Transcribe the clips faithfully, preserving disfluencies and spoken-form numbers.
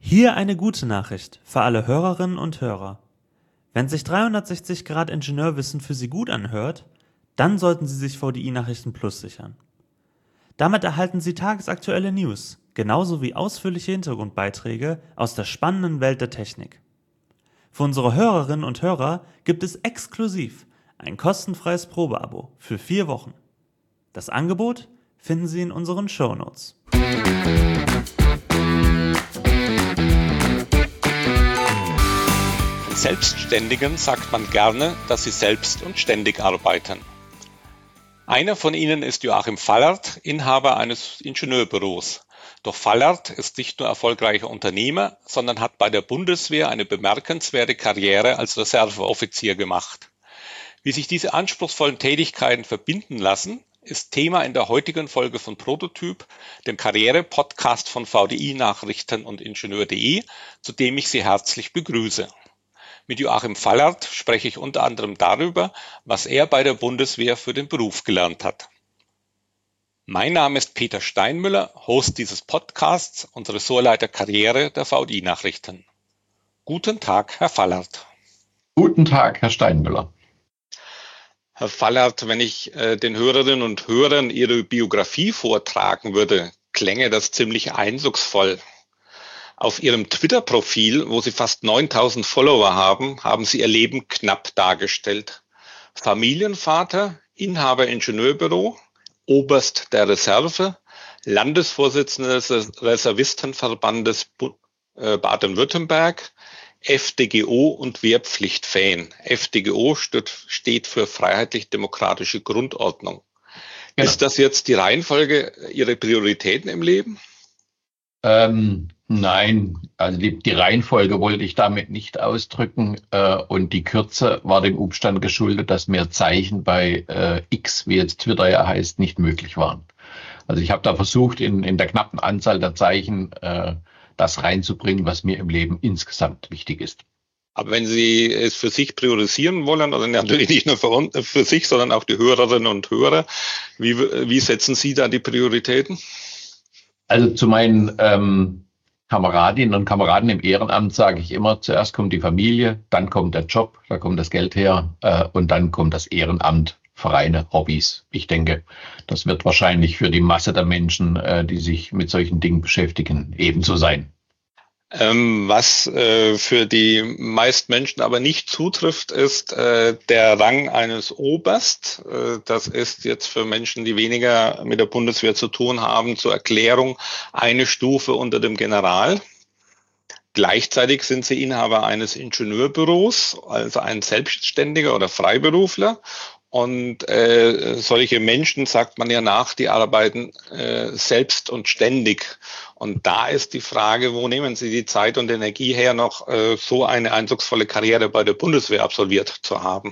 Hier eine gute Nachricht für alle Hörerinnen und Hörer. Wenn sich dreihundertsechzig Grad Ingenieurwissen für Sie gut anhört, dann sollten Sie sich V D I Nachrichten Plus sichern. Damit erhalten Sie tagesaktuelle News, genauso wie ausführliche Hintergrundbeiträge aus der spannenden Welt der Technik. Für unsere Hörerinnen und Hörer gibt es exklusiv ein kostenfreies Probeabo für vier Wochen. Das Angebot finden Sie in unseren Shownotes. Selbstständigen sagt man gerne, dass sie selbst und ständig arbeiten. Einer von ihnen ist Joachim Fallert, Inhaber eines Ingenieurbüros. Doch Fallert ist nicht nur erfolgreicher Unternehmer, sondern hat bei der Bundeswehr eine bemerkenswerte Karriere als Reserveoffizier gemacht. Wie sich diese anspruchsvollen Tätigkeiten verbinden lassen, ist Thema in der heutigen Folge von Prototyp, dem Karriere-Podcast von V D I Nachrichten und Ingenieur punkt de, zu dem ich Sie herzlich begrüße. Mit Joachim Fallert spreche ich unter anderem darüber, was er bei der Bundeswehr für den Beruf gelernt hat. Mein Name ist Peter Steinmüller, Host dieses Podcasts und Ressortleiter Karriere der V D I Nachrichten. Guten Tag, Herr Fallert. Guten Tag, Herr Steinmüller. Herr Fallert, wenn ich äh, den Hörerinnen und Hörern Ihre Biografie vortragen würde, klänge das ziemlich eindrucksvoll. Auf Ihrem Twitter-Profil, wo Sie fast neuntausend Follower haben, haben Sie Ihr Leben knapp dargestellt. Familienvater, Inhaber Ingenieurbüro, Oberst der Reserve, Landesvorsitzender des Reservistenverbandes Baden-Württemberg, F D G O und Wehrpflicht-Fan. F D G O steht für Freiheitlich-Demokratische Grundordnung. Ja. Ist das jetzt die Reihenfolge Ihrer Prioritäten im Leben? Ähm, nein, also die, die Reihenfolge wollte ich damit nicht ausdrücken äh, und die Kürze war dem Umstand geschuldet, dass mehr Zeichen bei äh, X, wie jetzt Twitter ja heißt, nicht möglich waren. Also ich habe da versucht, in, in der knappen Anzahl der Zeichen äh, das reinzubringen, was mir im Leben insgesamt wichtig ist. Aber wenn Sie es für sich priorisieren wollen, also natürlich nicht nur für, für sich, sondern auch die Hörerinnen und Hörer, wie, wie setzen Sie da die Prioritäten? Also zu meinen ähm, Kameradinnen und Kameraden im Ehrenamt sage ich immer, zuerst kommt die Familie, dann kommt der Job, da kommt das Geld her äh, und dann kommt das Ehrenamt, Vereine, Hobbys. Ich denke, das wird wahrscheinlich für die Masse der Menschen, äh, die sich mit solchen Dingen beschäftigen, ebenso sein. Ähm, was äh, für die meisten Menschen aber nicht zutrifft, ist äh, der Rang eines Oberst. Äh, das ist jetzt für Menschen, die weniger mit der Bundeswehr zu tun haben, zur Erklärung eine Stufe unter dem General. Gleichzeitig sind sie Inhaber eines Ingenieurbüros, also ein Selbstständiger oder Freiberufler. Und äh, solche Menschen, sagt man ja nach, die arbeiten äh, selbst und ständig. Und da ist die Frage, wo nehmen Sie die Zeit und Energie her, noch äh, so eine eindrucksvolle Karriere bei der Bundeswehr absolviert zu haben?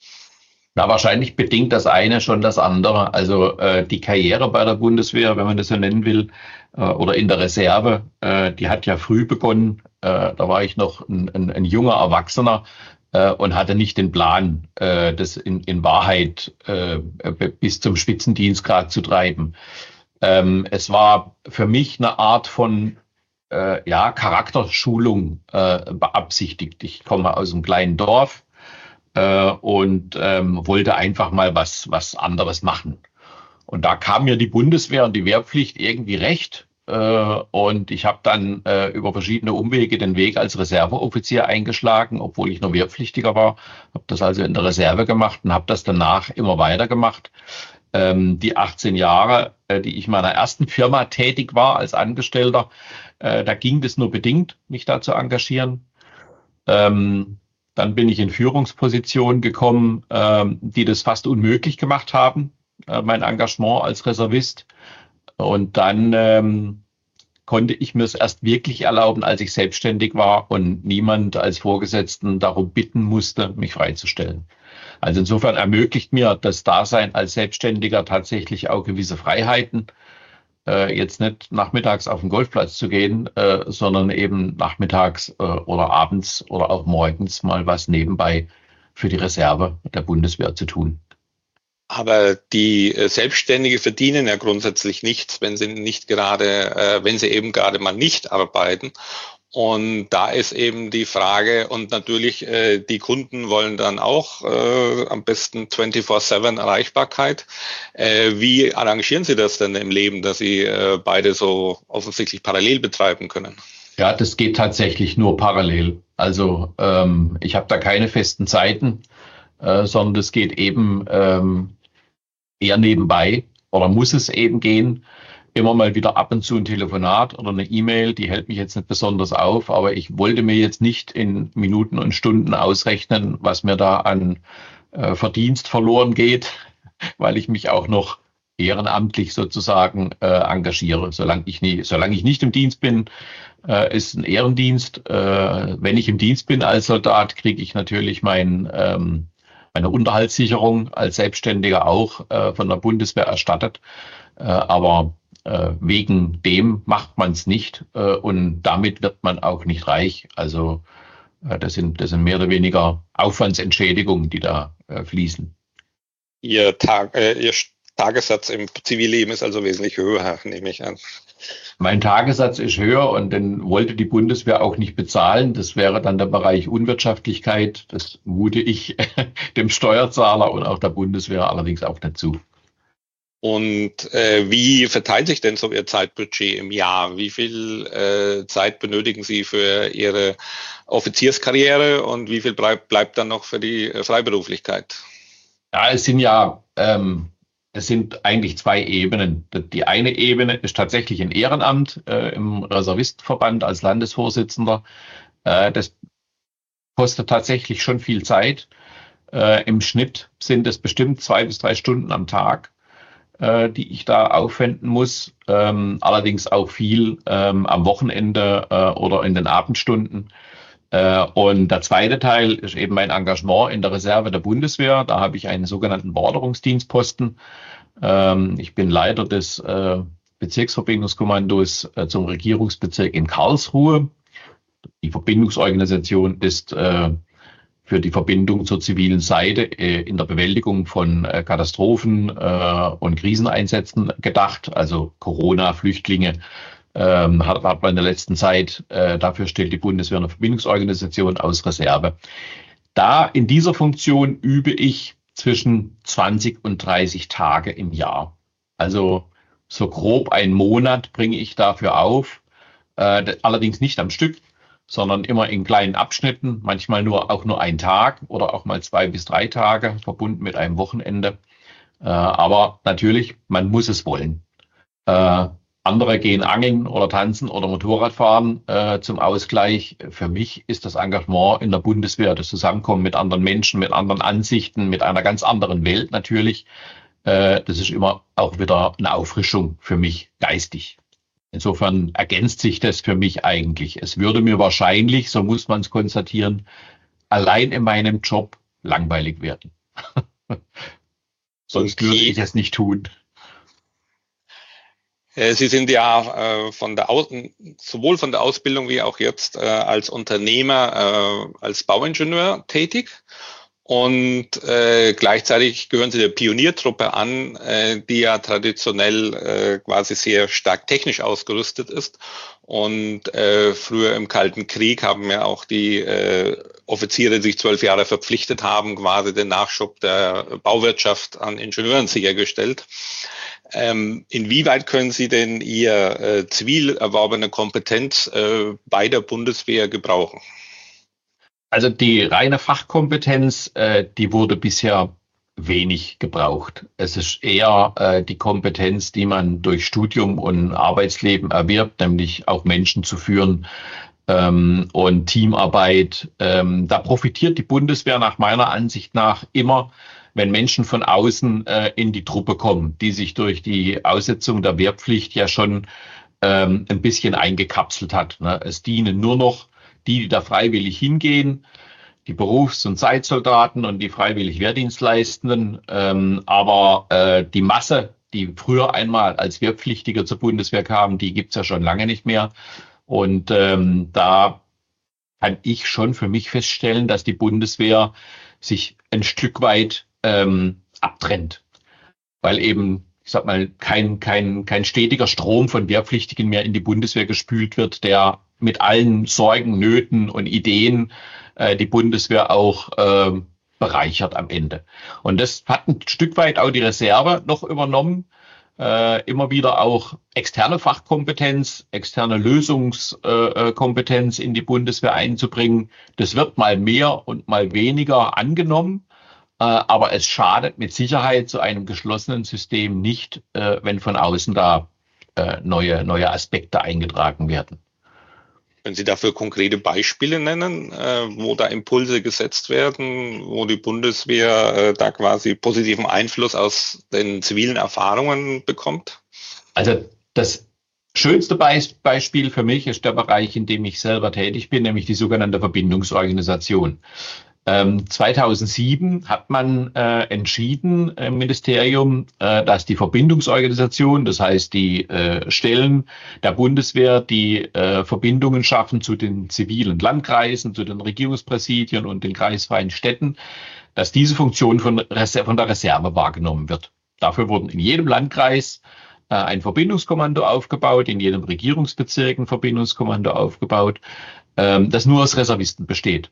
Na, wahrscheinlich bedingt das eine schon das andere. Also äh, die Karriere bei der Bundeswehr, wenn man das so nennen will, äh, oder in der Reserve, äh, die hat ja früh begonnen. Äh, da war ich noch ein, ein, ein junger Erwachsener. Und hatte nicht den Plan, äh, das in, in Wahrheit äh, bis zum Spitzendienstgrad zu treiben. Ähm, es war für mich eine Art von äh, ja, Charakterschulung äh, beabsichtigt. Ich komme aus einem kleinen Dorf äh, und ähm, wollte einfach mal was, was anderes machen. Und da kam mir die Bundeswehr und die Wehrpflicht irgendwie recht. Und ich habe dann äh, über verschiedene Umwege den Weg als Reserveoffizier eingeschlagen, obwohl ich noch Wehrpflichtiger war. Habe das also in der Reserve gemacht und habe das danach immer weiter gemacht. Ähm, die achtzehn Jahre, äh, die ich in meiner ersten Firma tätig war als Angestellter, äh, da ging das nur bedingt, mich da zu engagieren. Ähm, dann bin ich in Führungspositionen gekommen, ähm, die das fast unmöglich gemacht haben, äh, mein Engagement als Reservist. Und dann ähm, konnte ich mir es erst wirklich erlauben, als ich selbstständig war und niemand als Vorgesetzten darum bitten musste, mich freizustellen. Also insofern ermöglicht mir das Dasein als Selbstständiger tatsächlich auch gewisse Freiheiten. Äh, jetzt nicht nachmittags auf den Golfplatz zu gehen, äh, sondern eben nachmittags äh, oder abends oder auch morgens mal was nebenbei für die Reserve der Bundeswehr zu tun. Aber die äh, Selbstständige verdienen ja grundsätzlich nichts, wenn sie nicht gerade, äh, wenn sie eben gerade mal nicht arbeiten. Und da ist eben die Frage, und natürlich äh, die Kunden wollen dann auch äh, am besten vierundzwanzig sieben Erreichbarkeit. Äh, wie arrangieren Sie das denn im Leben, dass Sie äh, beide so offensichtlich parallel betreiben können? Ja, das geht tatsächlich nur parallel. Also ähm, ich habe da keine festen Zeiten, äh, sondern das geht eben ähm, eher nebenbei oder muss es eben gehen. Immer mal wieder ab und zu ein Telefonat oder eine E-Mail, die hält mich jetzt nicht besonders auf, aber ich wollte mir jetzt nicht in Minuten und Stunden ausrechnen, was mir da an äh, Verdienst verloren geht, weil ich mich auch noch ehrenamtlich sozusagen äh, engagiere. Solange ich, nie, solange ich nicht im Dienst bin, äh, ist ein Ehrendienst. Äh, wenn ich im Dienst bin als Soldat, kriege ich natürlich mein, ähm, meine Unterhaltssicherung als Selbstständiger auch äh, von der Bundeswehr erstattet. Äh, aber äh, wegen dem macht man es nicht äh, und damit wird man auch nicht reich. Also äh, das sind, das sind mehr oder weniger Aufwandsentschädigungen, die da äh, fließen. Ihr, Tag, äh, Ihr Tagessatz im Zivilleben ist also wesentlich höher, nehme ich an. Mein Tagessatz ist höher und den wollte die Bundeswehr auch nicht bezahlen. Das wäre dann der Bereich Unwirtschaftlichkeit. Das mute ich dem Steuerzahler und auch der Bundeswehr allerdings auch dazu. Und äh, wie verteilt sich denn so Ihr Zeitbudget im Jahr? Wie viel äh, Zeit benötigen Sie für Ihre Offizierskarriere und wie viel bleib, bleibt dann noch für die äh, Freiberuflichkeit? Ja, es sind ja, ähm, es sind eigentlich zwei Ebenen. Die eine Ebene ist tatsächlich ein Ehrenamt äh, im Reservistenverband als Landesvorsitzender. Äh, das kostet tatsächlich schon viel Zeit. Äh, Im Schnitt sind es bestimmt zwei bis drei Stunden am Tag, äh, die ich da aufwenden muss. Ähm, allerdings auch viel ähm, am Wochenende äh, oder in den Abendstunden. Äh, und der zweite Teil ist eben mein Engagement in der Reserve der Bundeswehr. Da habe ich einen sogenannten Beorderungsdienstposten. Ähm, ich bin Leiter des äh, Bezirksverbindungskommandos äh, zum Regierungsbezirk in Karlsruhe. Die Verbindungsorganisation ist äh, für die Verbindung zur zivilen Seite äh, in der Bewältigung von äh, Katastrophen äh, und Kriseneinsätzen gedacht, also Corona, Flüchtlinge. Ähm, hat, hat man in der letzten Zeit, äh, dafür stellt die Bundeswehr eine Verbindungsorganisation aus Reserve. Da in dieser Funktion übe ich zwischen zwanzig und dreißig Tage im Jahr. Also so grob einen Monat bringe ich dafür auf, äh, allerdings nicht am Stück, sondern immer in kleinen Abschnitten, manchmal nur auch nur ein Tag oder auch mal zwei bis drei Tage, verbunden mit einem Wochenende. Äh, aber natürlich, man muss es wollen. Äh, Andere gehen angeln oder tanzen oder Motorradfahren äh, zum Ausgleich. Für mich ist das Engagement in der Bundeswehr, das Zusammenkommen mit anderen Menschen, mit anderen Ansichten, mit einer ganz anderen Welt natürlich. Äh, das ist immer auch wieder eine Auffrischung für mich geistig. Insofern ergänzt sich das für mich eigentlich. Es würde mir wahrscheinlich, so muss man es konstatieren, allein in meinem Job langweilig werden. Sonst würde ich es nicht tun. Sie sind ja äh, von der Aus sowohl von der Ausbildung wie auch jetzt äh, als Unternehmer, äh, als Bauingenieur tätig und äh, gleichzeitig gehören Sie der Pioniertruppe an, äh, die ja traditionell äh, quasi sehr stark technisch ausgerüstet ist. Und äh, früher im Kalten Krieg haben ja auch die äh, Offiziere, die sich zwölf Jahre verpflichtet haben, quasi den Nachschub der Bauwirtschaft an Ingenieuren sichergestellt. Ähm, inwieweit können Sie denn Ihr äh, zivil erworbene Kompetenz äh, bei der Bundeswehr gebrauchen? Also die reine Fachkompetenz, äh, die wurde bisher wenig gebraucht. Es ist eher äh, die Kompetenz, die man durch Studium und Arbeitsleben erwirbt, nämlich auch Menschen zu führen ähm, und Teamarbeit. Ähm, da profitiert die Bundeswehr nach meiner Ansicht nach immer, wenn Menschen von außen äh, in die Truppe kommen, die sich durch die Aussetzung der Wehrpflicht ja schon ähm, ein bisschen eingekapselt hat. Ne? Es dienen nur noch die, die da freiwillig hingehen, die Berufs- und Zeitsoldaten und die freiwillig Wehrdienstleistenden. Ähm, aber äh, die Masse, die früher einmal als Wehrpflichtige zur Bundeswehr kamen, die gibt's ja schon lange nicht mehr. Und ähm, da kann ich schon für mich feststellen, dass die Bundeswehr sich ein Stück weit ähm, abtrennt, weil eben, ich sag mal, kein, kein, kein stetiger Strom von Wehrpflichtigen mehr in die Bundeswehr gespült wird, der mit allen Sorgen, Nöten und Ideen äh, die Bundeswehr auch äh, bereichert am Ende. Und das hat ein Stück weit auch die Reserve noch übernommen. Äh, immer wieder auch externe Fachkompetenz, externe Lösungskompetenz äh, in die Bundeswehr einzubringen. Das wird mal mehr und mal weniger angenommen. Äh, aber es schadet mit Sicherheit zu einem geschlossenen System nicht, äh, wenn von außen da äh, neue, neue Aspekte eingetragen werden. Wenn Sie dafür konkrete Beispiele nennen, äh, wo da Impulse gesetzt werden, wo die Bundeswehr äh, da quasi positiven Einfluss aus den zivilen Erfahrungen bekommt? Also das schönste Be- Beispiel für mich ist der Bereich, in dem ich selber tätig bin, nämlich die sogenannte Verbindungsorganisation. Ähm, zweitausendsieben hat man äh, entschieden im Ministerium, äh, dass die Verbindungsorganisation, das heißt die äh, Stellen der Bundeswehr, die äh, Verbindungen schaffen zu den zivilen Landkreisen, zu den Regierungspräsidien und den kreisfreien Städten, dass diese Funktion von, Reser- von der Reserve wahrgenommen wird. Dafür wurden in jedem Landkreis äh, ein Verbindungskommando aufgebaut, in jedem Regierungsbezirk ein Verbindungskommando aufgebaut, ähm, das nur aus Reservisten besteht.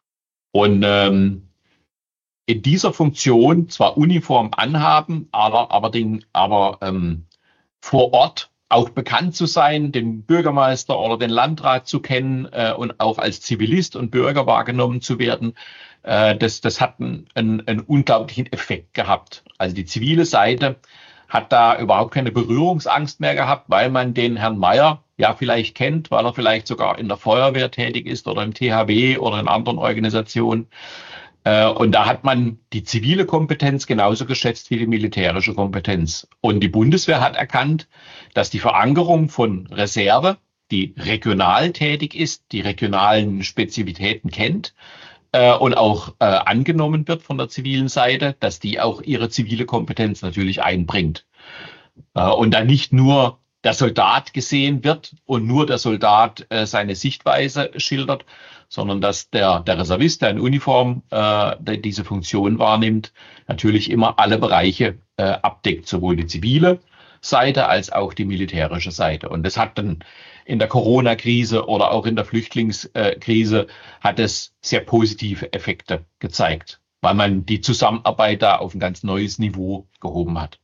Und ähm, in dieser Funktion zwar Uniform anhaben, aber, aber, den, aber ähm, vor Ort auch bekannt zu sein, den Bürgermeister oder den Landrat zu kennen äh, und auch als Zivilist und Bürger wahrgenommen zu werden, äh, das, das hat einen, einen, einen unglaublichen Effekt gehabt. Also die zivile Seite hat da überhaupt keine Berührungsangst mehr gehabt, weil man den Herrn Mayer ja vielleicht kennt, weil er vielleicht sogar in der Feuerwehr tätig ist oder im T H W oder in anderen Organisationen. Und da hat man die zivile Kompetenz genauso geschätzt wie die militärische Kompetenz. Und die Bundeswehr hat erkannt, dass die Verankerung von Reserve, die regional tätig ist, die regionalen Spezifitäten kennt äh, und auch äh, angenommen wird von der zivilen Seite, dass die auch ihre zivile Kompetenz natürlich einbringt. Äh, und dann nicht nur der Soldat gesehen wird und nur der Soldat äh, seine Sichtweise schildert, sondern dass der, der Reservist, der in Uniform äh, diese Funktion wahrnimmt, natürlich immer alle Bereiche äh, abdeckt, sowohl die zivile Seite als auch die militärische Seite. Und das hat dann in der Corona-Krise oder auch in der Flüchtlingskrise hat es sehr positive Effekte gezeigt, weil man die Zusammenarbeit da auf ein ganz neues Niveau gehoben hat.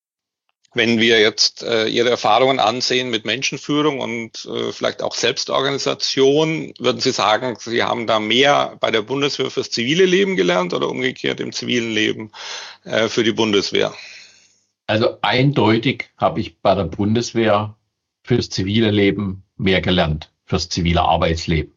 Wenn wir jetzt äh, Ihre Erfahrungen ansehen mit Menschenführung und äh, vielleicht auch Selbstorganisation, würden Sie sagen, Sie haben da mehr bei der Bundeswehr fürs zivile Leben gelernt oder umgekehrt im zivilen Leben äh, für die Bundeswehr? Also eindeutig habe ich bei der Bundeswehr fürs zivile Leben mehr gelernt, fürs zivile Arbeitsleben.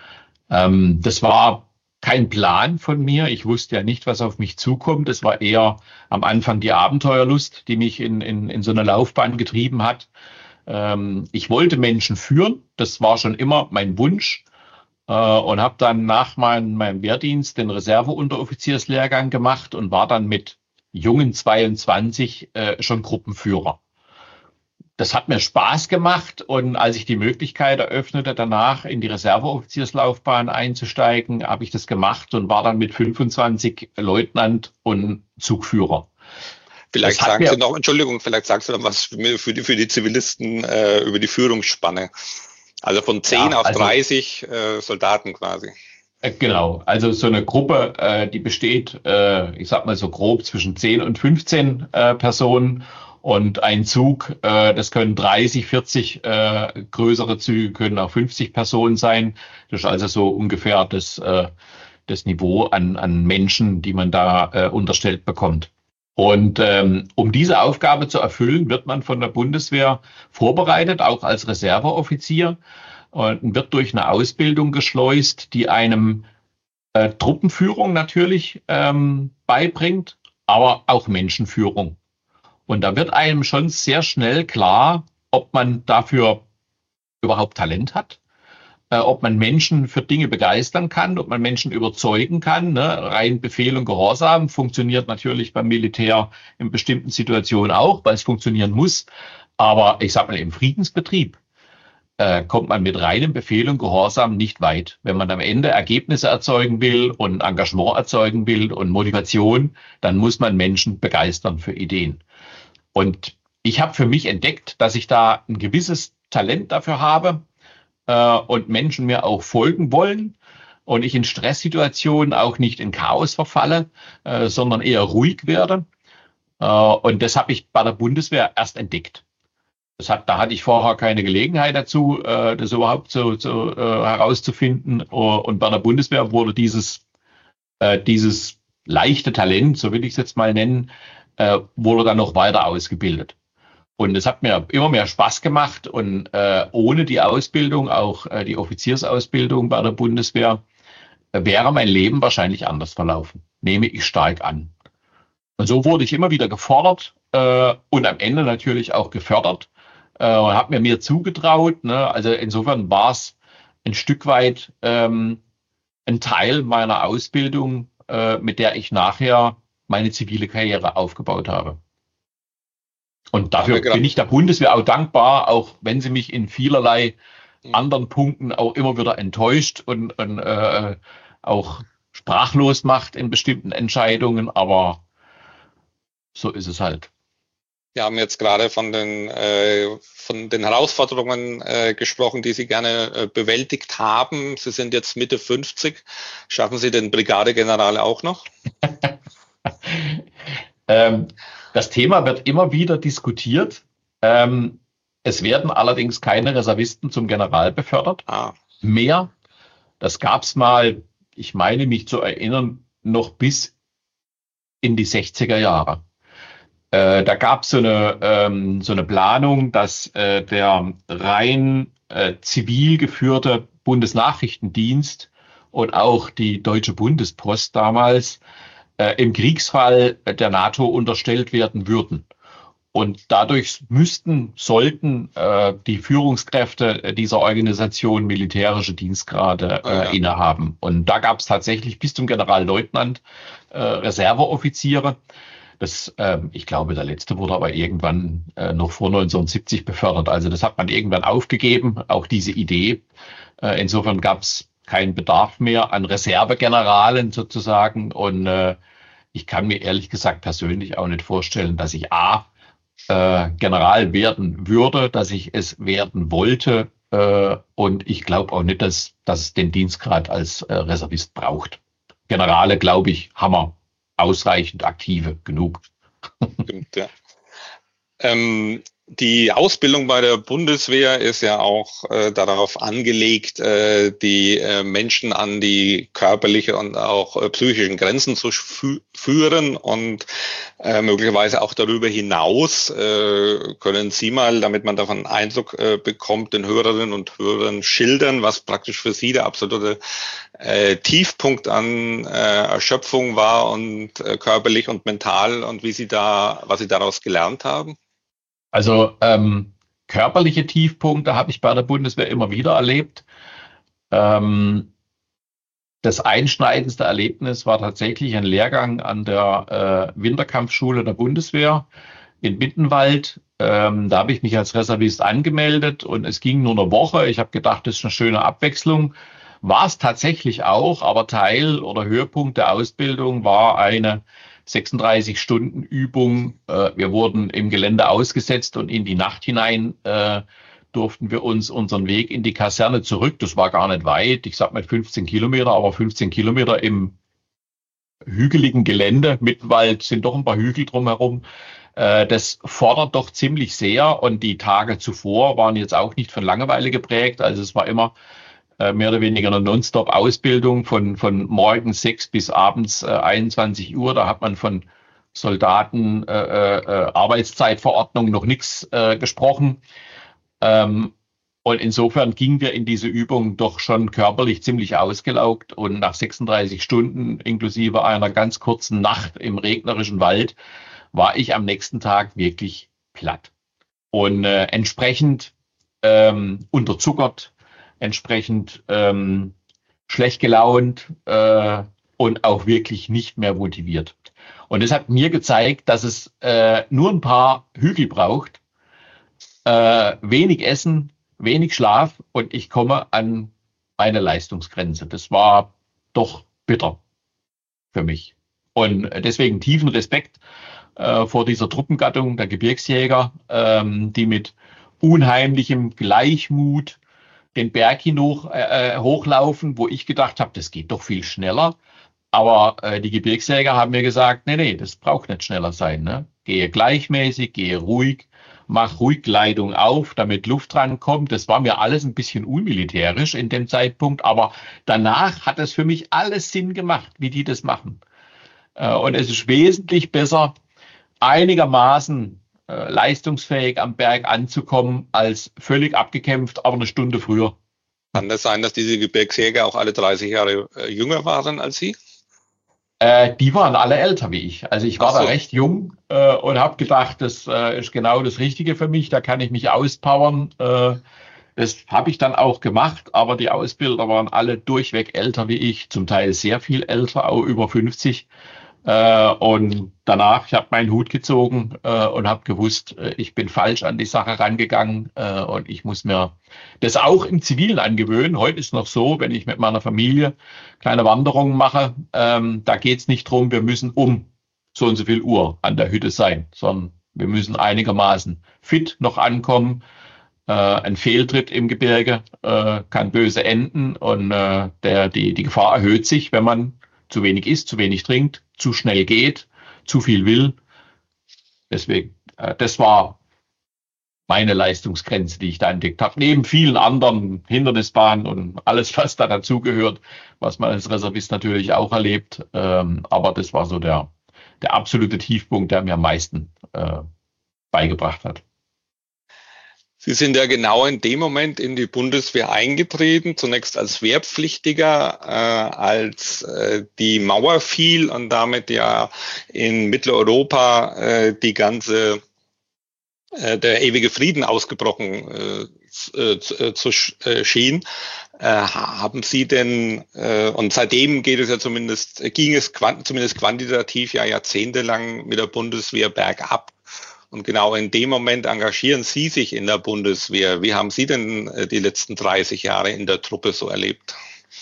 Ähm, das war kein Plan von mir. Ich wusste ja nicht, was auf mich zukommt. Es war eher am Anfang die Abenteuerlust, die mich in, in, in so eine Laufbahn getrieben hat. Ähm, ich wollte Menschen führen. Das war schon immer mein Wunsch. Äh, und habe dann nach mein, meinem Wehrdienst den Reserveunteroffizierslehrgang gemacht und war dann mit jungen zweiundzwanzig äh, schon Gruppenführer. Das hat mir Spaß gemacht und als ich die Möglichkeit eröffnete, danach in die Reserveoffizierslaufbahn einzusteigen, habe ich das gemacht und war dann mit fünfundzwanzig Leutnant und Zugführer. Vielleicht sagen Sie noch, Entschuldigung, vielleicht sagst du noch was für die, für die Zivilisten äh, über die Führungsspanne. Also von zehn ja, auf also, dreißig äh, Soldaten quasi. Äh, genau, also so eine Gruppe, äh, die besteht, äh, ich sag mal so grob zwischen zehn und fünfzehn äh, Personen. Und ein Zug, äh, das können dreißig, vierzig äh, größere Züge, können auch fünfzig Personen sein. Das ist also so ungefähr das, äh, das Niveau an, an Menschen, die man da äh, unterstellt bekommt. Und ähm, um diese Aufgabe zu erfüllen, wird man von der Bundeswehr vorbereitet, auch als Reserveoffizier, und wird durch eine Ausbildung geschleust, die einem äh, Truppenführung natürlich ähm, beibringt, aber auch Menschenführung. Und da wird einem schon sehr schnell klar, ob man dafür überhaupt Talent hat, äh, ob man Menschen für Dinge begeistern kann, ob man Menschen überzeugen kann. Ne? Rein Befehl und Gehorsam funktioniert natürlich beim Militär in bestimmten Situationen auch, weil es funktionieren muss. Aber ich sag mal, im Friedensbetrieb äh, kommt man mit reinem Befehl und Gehorsam nicht weit. Wenn man am Ende Ergebnisse erzeugen will und Engagement erzeugen will und Motivation, dann muss man Menschen begeistern für Ideen. Und ich habe für mich entdeckt, dass ich da ein gewisses Talent dafür habe, äh, und Menschen mir auch folgen wollen und ich in Stresssituationen auch nicht in Chaos verfalle, äh, sondern eher ruhig werde. Äh, und das habe ich bei der Bundeswehr erst entdeckt. Das hat, da hatte ich vorher keine Gelegenheit dazu, äh, das überhaupt so, so äh, herauszufinden. Und bei der Bundeswehr wurde dieses, äh, dieses leichte Talent, so will ich es jetzt mal nennen, äh, wurde dann noch weiter ausgebildet. Und es hat mir immer mehr Spaß gemacht und äh, ohne die Ausbildung, auch äh, die Offiziersausbildung bei der Bundeswehr, äh, wäre mein Leben wahrscheinlich anders verlaufen. Nehme ich stark an. Und so wurde ich immer wieder gefordert äh, und am Ende natürlich auch gefördert äh, und habe mir mehr zugetraut. Ne? Also insofern war es ein Stück weit ähm, ein Teil meiner Ausbildung, äh, mit der ich nachher meine zivile Karriere aufgebaut habe. Und dafür bin ich der Bundeswehr auch dankbar, auch wenn sie mich in vielerlei anderen Punkten auch immer wieder enttäuscht und, und äh, auch sprachlos macht in bestimmten Entscheidungen, aber so ist es halt. Wir haben jetzt gerade von den, äh, von den Herausforderungen äh, gesprochen, die Sie gerne äh, bewältigt haben. Sie sind jetzt Mitte fünfzig. Schaffen Sie den Brigadegeneral auch noch? ähm, das Thema wird immer wieder diskutiert. Ähm, es werden allerdings keine Reservisten zum General befördert. Ah. Mehr. Das gab es mal, ich meine mich zu erinnern, noch bis in die sechziger Jahre. Äh, da gab so eine, ähm, so eine Planung, dass äh, der rein äh, zivil geführte Bundesnachrichtendienst und auch die Deutsche Bundespost damals äh, im Kriegsfall der NATO unterstellt werden würden. Und dadurch müssten, sollten äh, die Führungskräfte dieser Organisation militärische Dienstgrade äh, ja. innehaben. Und da gab es tatsächlich bis zum Generalleutnant äh, Reserveoffiziere. Das, äh, ich glaube, der letzte wurde aber irgendwann äh, noch vor neunzehnhundertsiebzig befördert. Also das hat man irgendwann aufgegeben, auch diese Idee. Äh, insofern gab es keinen Bedarf mehr an Reservegeneralen sozusagen. Und äh, ich kann mir ehrlich gesagt persönlich auch nicht vorstellen, dass ich A, äh, General werden würde, dass ich es werden wollte. Äh, und ich glaube auch nicht, dass, dass es den Dienstgrad als äh, Reservist braucht. Generale, glaube ich, haben wir ausreichend aktive genug. Stimmt, ja. Ähm, die Ausbildung bei der Bundeswehr ist ja auch äh, darauf angelegt, äh, die äh, Menschen an die körperliche und auch äh, psychischen Grenzen zu fü- führen und äh, möglicherweise auch darüber hinaus. Äh, können Sie mal, damit man davon einen Eindruck äh, bekommt, den Hörerinnen und Hörern schildern, was praktisch für Sie der absolute äh, Tiefpunkt an äh, Erschöpfung war und äh, körperlich und mental und wie Sie da, was Sie daraus gelernt haben? Also ähm, körperliche Tiefpunkte habe ich bei der Bundeswehr immer wieder erlebt. Ähm, das einschneidendste Erlebnis war tatsächlich ein Lehrgang an der äh, Winterkampfschule der Bundeswehr in Mittenwald. Ähm, da habe ich mich als Reservist angemeldet und es ging nur eine Woche. Ich habe gedacht, das ist eine schöne Abwechslung. War es tatsächlich auch, aber Teil oder Höhepunkt der Ausbildung war eine sechsunddreißig Stunden Übung. Äh, wir wurden im Gelände ausgesetzt und in die Nacht hinein äh, durften wir uns unseren Weg in die Kaserne zurück. Das war gar nicht weit. Ich sag mal fünfzehn Kilometer, aber fünfzehn Kilometer im hügeligen Gelände. Mittenwald sind doch ein paar Hügel drumherum. Äh, das fordert doch ziemlich sehr. Und die Tage zuvor waren jetzt auch nicht von Langeweile geprägt. Also es war immer mehr oder weniger eine Nonstop-Ausbildung von, von morgens sechs bis abends äh, einundzwanzig Uhr. Da hat man von Soldaten äh, äh, Arbeitszeitverordnung noch nichts äh, gesprochen. Ähm, und insofern gingen wir in diese Übung doch schon körperlich ziemlich ausgelaugt. Und nach sechsunddreißig Stunden, inklusive einer ganz kurzen Nacht im regnerischen Wald, war ich am nächsten Tag wirklich platt. Und äh, entsprechend ähm, unterzuckert, entsprechend ähm, schlecht gelaunt äh, und auch wirklich nicht mehr motiviert. Und das hat mir gezeigt, dass es äh, nur ein paar Hügel braucht, äh, wenig Essen, wenig Schlaf und ich komme an meine Leistungsgrenze. Das war doch bitter für mich. Und deswegen tiefen Respekt äh, vor dieser Truppengattung der Gebirgsjäger, ähm, die mit unheimlichem Gleichmut den Berg hinauf, äh, hochlaufen, wo ich gedacht habe, das geht doch viel schneller. Aber äh, die Gebirgsjäger haben mir gesagt, nee, nee, das braucht nicht schneller sein. Ne? Gehe gleichmäßig, gehe ruhig, mach ruhig Kleidung auf, damit Luft rankommt. Das war mir alles ein bisschen unmilitärisch in dem Zeitpunkt, aber danach hat es für mich alles Sinn gemacht, wie die das machen. Äh, und es ist wesentlich besser, einigermaßen äh, leistungsfähig am Berg anzukommen, als völlig abgekämpft, aber eine Stunde früher. Kann das sein, dass diese Gebirgsjäger auch alle dreißig Jahre äh, jünger waren als Sie? Äh, die waren alle älter wie ich. Also ich war Ach so. da recht jung äh, und habe gedacht, das äh, ist genau das Richtige für mich. Da kann ich mich auspowern. Äh, das habe ich dann auch gemacht, aber die Ausbilder waren alle durchweg älter wie ich, zum Teil sehr viel älter, auch über fünfzig. Äh, und danach, ich habe meinen Hut gezogen äh, und habe gewusst, äh, ich bin falsch an die Sache rangegangen äh, und ich muss mir das auch im Zivilen angewöhnen. Heute ist noch so, wenn ich mit meiner Familie kleine Wanderungen mache, ähm, da geht es nicht drum, wir müssen um so und so viel Uhr an der Hütte sein, sondern wir müssen einigermaßen fit noch ankommen. Äh, ein Fehltritt im Gebirge äh, kann böse enden und äh, der, die, die Gefahr erhöht sich, wenn man zu wenig isst, zu wenig trinkt, zu schnell geht, zu viel will. Deswegen, äh, das war meine Leistungsgrenze, die ich da entdeckt habe. Neben vielen anderen Hindernisbahnen und alles, was da dazugehört, was man als Reservist natürlich auch erlebt. Ähm, aber das war so der, der absolute Tiefpunkt, der mir am meisten äh, beigebracht hat. Sie sind ja genau in dem Moment in die Bundeswehr eingetreten, zunächst als Wehrpflichtiger, äh, als äh, die Mauer fiel und damit ja in Mitteleuropa äh, die ganze, äh, der ewige Frieden ausgebrochen äh, äh, zu äh, schien. Äh, haben Sie denn, äh, und seitdem geht es ja zumindest, ging es quant zumindest quantitativ ja jahrzehntelang mit der Bundeswehr bergab. Und genau in dem Moment engagieren Sie sich in der Bundeswehr. Wie haben Sie denn die letzten dreißig Jahre in der Truppe so erlebt?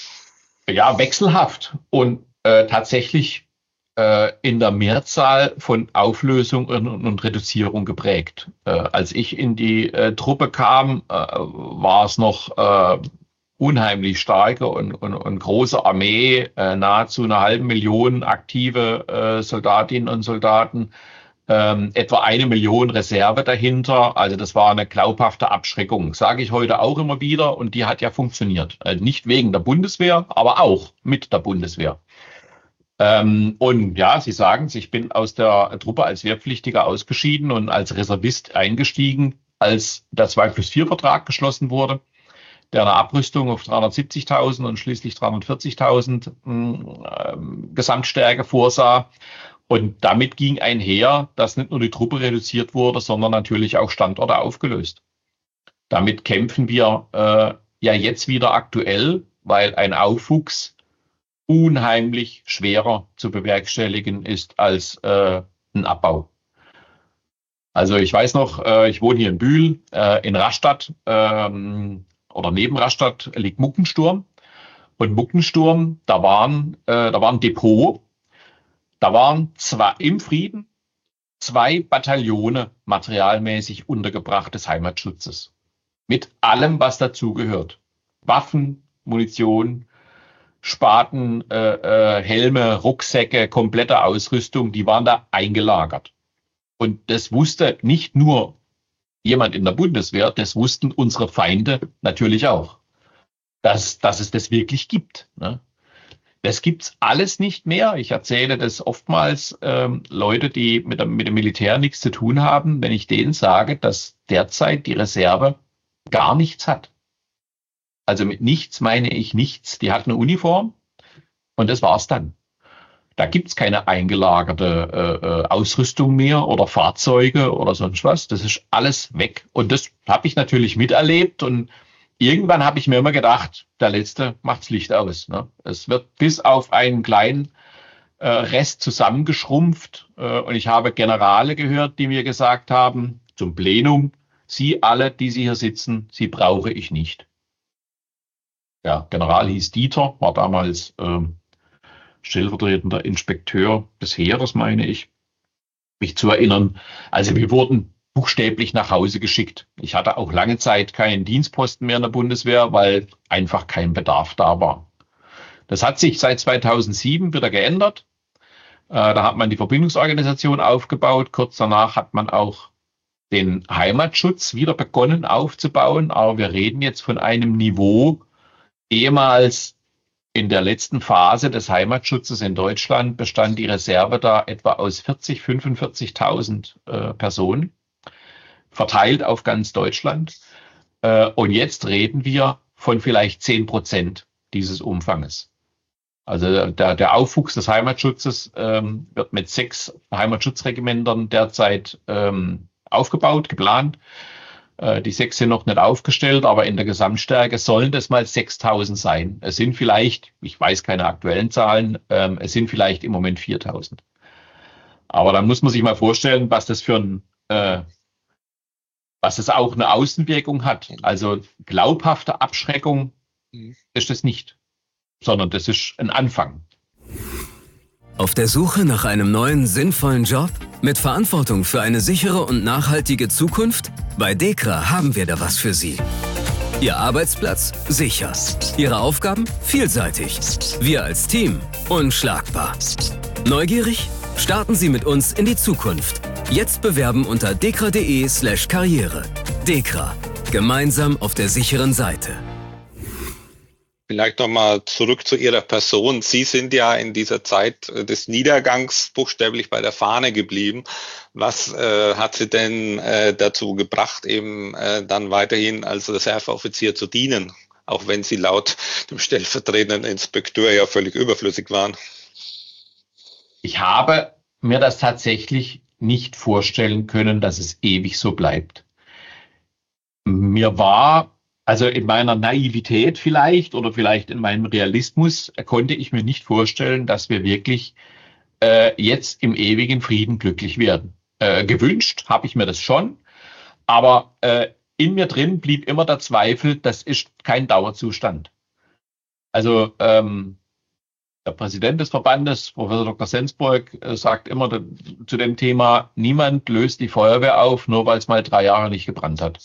Ja, wechselhaft und äh, tatsächlich äh, in der Mehrzahl von Auflösung und, und Reduzierung geprägt. Äh, als ich in die äh, Truppe kam, äh, war es noch äh, unheimlich starke und, und, und große Armee, äh, nahezu eine halbe Million aktive äh, Soldatinnen und Soldaten. Ähm, etwa eine Million Reserve dahinter. Also das war eine glaubhafte Abschreckung, sage ich heute auch immer wieder. Und die hat ja funktioniert. Also nicht wegen der Bundeswehr, aber auch mit der Bundeswehr. Ähm, und ja, Sie sagen es, ich bin aus der Truppe als Wehrpflichtiger ausgeschieden und als Reservist eingestiegen, als der zwei plus vier Vertrag geschlossen wurde, der eine Abrüstung auf dreihundertsiebzigtausend und schließlich dreihundertvierzigtausend ähm, Gesamtstärke vorsah. Und damit ging einher, dass nicht nur die Truppe reduziert wurde, sondern natürlich auch Standorte aufgelöst. Damit kämpfen wir äh, ja jetzt wieder aktuell, weil ein Aufwuchs unheimlich schwerer zu bewerkstelligen ist als äh, ein Abbau. Also ich weiß noch, äh, ich wohne hier in Bühl, äh, in Rastatt ähm, oder neben Rastatt liegt Muckensturm. Und Muckensturm, da waren, äh, da war ein Depot. Da waren zwar im Frieden zwei Bataillone materialmäßig untergebracht des Heimatschutzes. Mit allem, was dazugehört. Waffen, Munition, Spaten, äh, äh, Helme, Rucksäcke, komplette Ausrüstung, die waren da eingelagert. Und das wusste nicht nur jemand in der Bundeswehr, das wussten unsere Feinde natürlich auch. Dass, dass es das wirklich gibt, ne? Das gibt's alles nicht mehr. Ich erzähle das oftmals ähm, Leute, die mit dem, mit dem Militär nichts zu tun haben, wenn ich denen sage, dass derzeit die Reserve gar nichts hat. Also mit nichts meine ich nichts. Die hat eine Uniform und das war's dann. Da gibt's keine eingelagerte äh, Ausrüstung mehr oder Fahrzeuge oder sonst was. Das ist alles weg. Und das habe ich natürlich miterlebt und irgendwann habe ich mir immer gedacht, der Letzte macht's Licht aus. Ne? Es wird bis auf einen kleinen äh, Rest zusammengeschrumpft. Äh, und ich habe Generale gehört, die mir gesagt haben, zum Plenum, Sie alle, die Sie hier sitzen, Sie brauche ich nicht. Ja, General hieß Dieter, war damals äh, stellvertretender Inspekteur des Heeres, meine ich, mich zu erinnern. Also wir wurden buchstäblich nach Hause geschickt. Ich hatte auch lange Zeit keinen Dienstposten mehr in der Bundeswehr, weil einfach kein Bedarf da war. Das hat sich seit zweitausendsieben wieder geändert. Äh, da hat man die Verbindungsorganisation aufgebaut. Kurz danach hat man auch den Heimatschutz wieder begonnen aufzubauen. Aber wir reden jetzt von einem Niveau, ehemals in der letzten Phase des Heimatschutzes in Deutschland bestand die Reserve da etwa aus vierzig, fünfundvierzigtausend äh, Personen, verteilt auf ganz Deutschland. Äh, und jetzt reden wir von vielleicht zehn Prozent dieses Umfanges. Also der, der Aufwuchs des Heimatschutzes ähm, wird mit sechs Heimatschutzregimentern derzeit ähm, aufgebaut, geplant. Äh, die sechs sind noch nicht aufgestellt, aber in der Gesamtstärke sollen das mal sechstausend sein. Es sind vielleicht, ich weiß keine aktuellen Zahlen, ähm, es sind vielleicht im Moment viertausend. Aber dann muss man sich mal vorstellen, was das für ein, äh, was das auch eine Außenwirkung hat. Also glaubhafte Abschreckung ist das nicht, sondern das ist ein Anfang. Auf der Suche nach einem neuen, sinnvollen Job? Mit Verantwortung für eine sichere und nachhaltige Zukunft? Bei DEKRA haben wir da was für Sie. Ihr Arbeitsplatz? Sicher. Ihre Aufgaben? Vielseitig. Wir als Team? Unschlagbar. Neugierig? Starten Sie mit uns in die Zukunft. Jetzt bewerben unter dekra.de slash karriere. DEKRA. Gemeinsam auf der sicheren Seite. Vielleicht nochmal zurück zu Ihrer Person. Sie sind ja in dieser Zeit des Niedergangs buchstäblich bei der Fahne geblieben. Was äh, hat Sie denn äh, dazu gebracht, eben äh, dann weiterhin als Reserveoffizier zu dienen, auch wenn Sie laut dem stellvertretenden Inspekteur ja völlig überflüssig waren? Ich habe mir das tatsächlich nicht vorstellen können, dass es ewig so bleibt. Mir war Also in meiner Naivität vielleicht oder vielleicht in meinem Realismus konnte ich mir nicht vorstellen, dass wir wirklich äh, jetzt im ewigen Frieden glücklich werden. Äh, gewünscht habe ich mir das schon, aber äh, in mir drin blieb immer der Zweifel, das ist kein Dauerzustand. Also ähm, der Präsident des Verbandes, Professor Doktor Sensburg, äh, sagt immer da, zu dem Thema, niemand löst die Feuerwehr auf, nur weil es mal drei Jahre nicht gebrannt hat.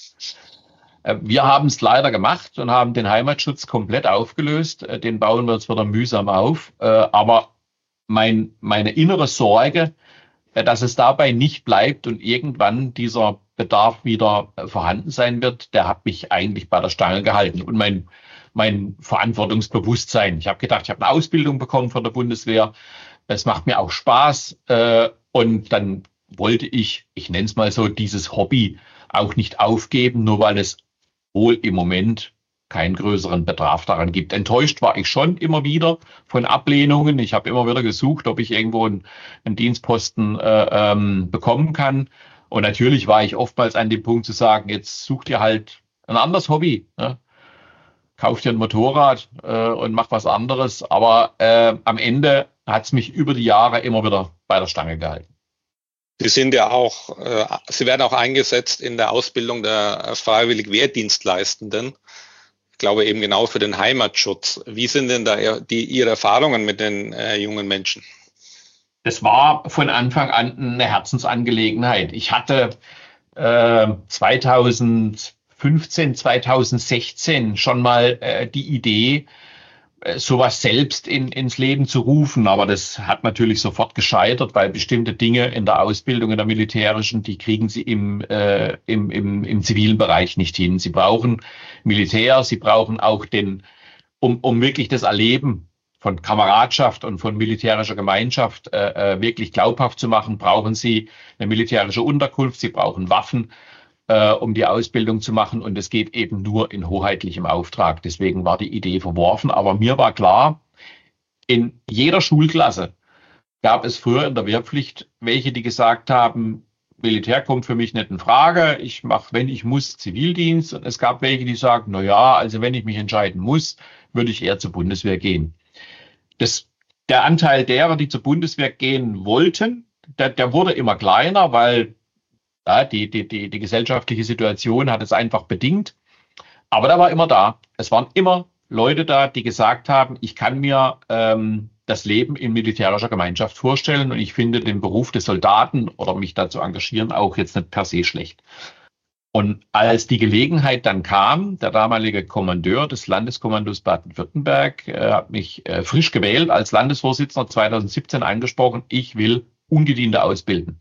Wir haben es leider gemacht und haben den Heimatschutz komplett aufgelöst. Den bauen wir jetzt wieder mühsam auf. Aber mein, meine innere Sorge, dass es dabei nicht bleibt und irgendwann dieser Bedarf wieder vorhanden sein wird, der hat mich eigentlich bei der Stange gehalten. Und mein, mein Verantwortungsbewusstsein. Ich habe gedacht, ich habe eine Ausbildung bekommen von der Bundeswehr. Es macht mir auch Spaß. Und dann wollte ich, ich nenne es mal so, dieses Hobby auch nicht aufgeben, nur weil es wohl im Moment keinen größeren Bedarf daran gibt. Enttäuscht war ich schon immer wieder von Ablehnungen. Ich habe immer wieder gesucht, ob ich irgendwo einen, einen Dienstposten äh, ähm, bekommen kann. Und natürlich war ich oftmals an dem Punkt zu sagen, jetzt such dir halt ein anderes Hobby. Ne? Kauf dir ein Motorrad äh, und mach was anderes. Aber äh, am Ende hat es mich über die Jahre immer wieder bei der Stange gehalten. Sie sind ja auch, äh, Sie werden auch eingesetzt in der Ausbildung der freiwillig Wehrdienstleistenden. Ich glaube eben genau für den Heimatschutz. Wie sind denn da die, Ihre Erfahrungen mit den äh, jungen Menschen? Das war von Anfang an eine Herzensangelegenheit. Ich hatte äh, zweitausendfünfzehn, zweitausendsechzehn schon mal äh, die Idee, sowas selbst in, ins Leben zu rufen. Aber das hat natürlich sofort gescheitert, weil bestimmte Dinge in der Ausbildung, in der militärischen, die kriegen sie im, äh, im, im, im zivilen Bereich nicht hin. Sie brauchen Militär, sie brauchen auch den, um, um wirklich das Erleben von Kameradschaft und von militärischer Gemeinschaft äh, wirklich glaubhaft zu machen, brauchen sie eine militärische Unterkunft, sie brauchen Waffen, Äh, um die Ausbildung zu machen. Und es geht eben nur in hoheitlichem Auftrag. Deswegen war die Idee verworfen. Aber mir war klar, in jeder Schulklasse gab es früher in der Wehrpflicht welche, die gesagt haben, Militär kommt für mich nicht in Frage. Ich mache, wenn ich muss, Zivildienst. Und es gab welche, die sagen, na ja, also wenn ich mich entscheiden muss, würde ich eher zur Bundeswehr gehen. Das, der Anteil derer, die zur Bundeswehr gehen wollten, der, der wurde immer kleiner, weil Ja, die, die, die, die gesellschaftliche Situation hat es einfach bedingt. Aber da war immer da. Es waren immer Leute da, die gesagt haben, ich kann mir ähm, das Leben in militärischer Gemeinschaft vorstellen. Und ich finde den Beruf des Soldaten oder mich dazu engagieren auch jetzt nicht per se schlecht. Und als die Gelegenheit dann kam, der damalige Kommandeur des Landeskommandos Baden-Württemberg äh, hat mich äh, frisch gewählt als Landesvorsitzender zweitausendsiebzehn angesprochen, ich will Ungediente ausbilden.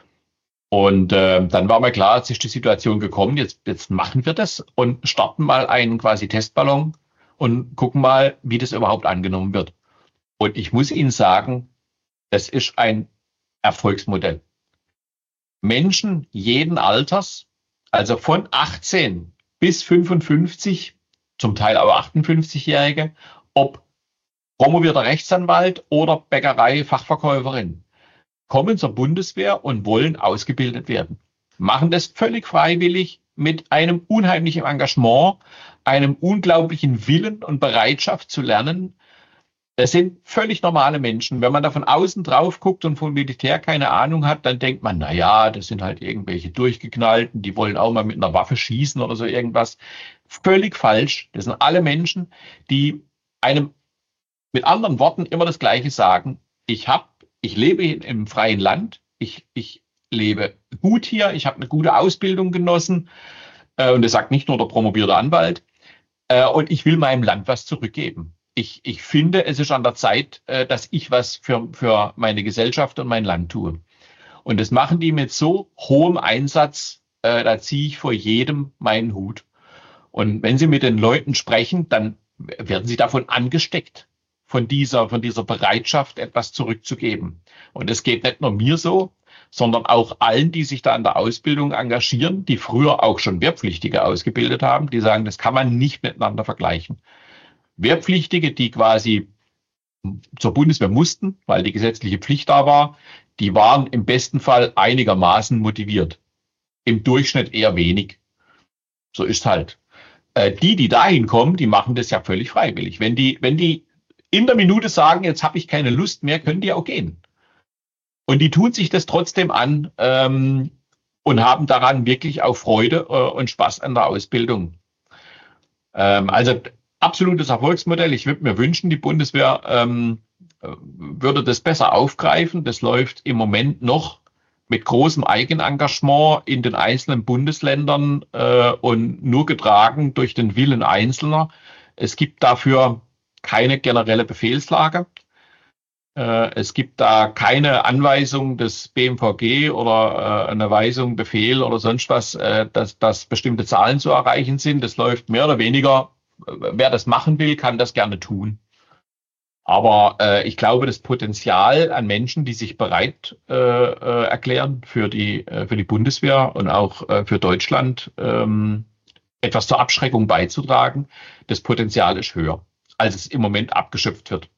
Und äh, dann war mir klar, jetzt ist die Situation gekommen, jetzt, jetzt machen wir das und starten mal einen quasi Testballon und gucken mal, wie das überhaupt angenommen wird. Und ich muss Ihnen sagen, das ist ein Erfolgsmodell. Menschen jeden Alters, also von achtzehn bis fünfundfünfzig, zum Teil auch achtundfünfzigjährige, ob promovierter Rechtsanwalt oder Bäckerei-Fachverkäuferin, kommen zur Bundeswehr und wollen ausgebildet werden. Machen das völlig freiwillig mit einem unheimlichen Engagement, einem unglaublichen Willen und Bereitschaft zu lernen. Das sind völlig normale Menschen. Wenn man da von außen drauf guckt und vom Militär keine Ahnung hat, dann denkt man, na ja, das sind halt irgendwelche Durchgeknallten, die wollen auch mal mit einer Waffe schießen oder so irgendwas. Völlig falsch. Das sind alle Menschen, die einem mit anderen Worten immer das Gleiche sagen. Ich habe, ich lebe im freien Land. Ich, ich lebe gut hier. Ich habe eine gute Ausbildung genossen. Äh, und das sagt nicht nur der promovierte Anwalt. Äh, und ich will meinem Land was zurückgeben. Ich, ich finde, es ist an der Zeit, äh, dass ich was für, für meine Gesellschaft und mein Land tue. Und das machen die mit so hohem Einsatz, äh, da ziehe ich vor jedem meinen Hut. Und wenn Sie mit den Leuten sprechen, dann werden Sie davon angesteckt, von dieser, von dieser Bereitschaft, etwas zurückzugeben. Und es geht nicht nur mir so, sondern auch allen, die sich da an der Ausbildung engagieren, die früher auch schon Wehrpflichtige ausgebildet haben, die sagen, das kann man nicht miteinander vergleichen. Wehrpflichtige, die quasi zur Bundeswehr mussten, weil die gesetzliche Pflicht da war, die waren im besten Fall einigermaßen motiviert. Im Durchschnitt eher wenig. So ist halt. Äh, die, die dahin kommen, die machen das ja völlig freiwillig. Wenn die, wenn die in der Minute sagen, jetzt habe ich keine Lust mehr, können die auch gehen. Und die tun sich das trotzdem an ähm, und haben daran wirklich auch Freude äh, und Spaß an der Ausbildung. Ähm, also absolutes Erfolgsmodell. Ich würde mir wünschen, die Bundeswehr ähm, würde das besser aufgreifen. Das läuft im Moment noch mit großem Eigenengagement in den einzelnen Bundesländern äh, und nur getragen durch den Willen Einzelner. Es gibt dafür keine generelle Befehlslage. Äh, es gibt da keine Anweisung des B M V G oder äh, eine Weisung, Befehl oder sonst was, äh, dass, dass bestimmte Zahlen zu erreichen sind. Das läuft mehr oder weniger. Wer das machen will, kann das gerne tun. Aber äh, ich glaube, das Potenzial an Menschen, die sich bereit äh, äh, erklären für die, äh, für die Bundeswehr und auch äh, für Deutschland ähm, etwas zur Abschreckung beizutragen, das Potenzial ist höher, als es im Moment abgeschöpft wird.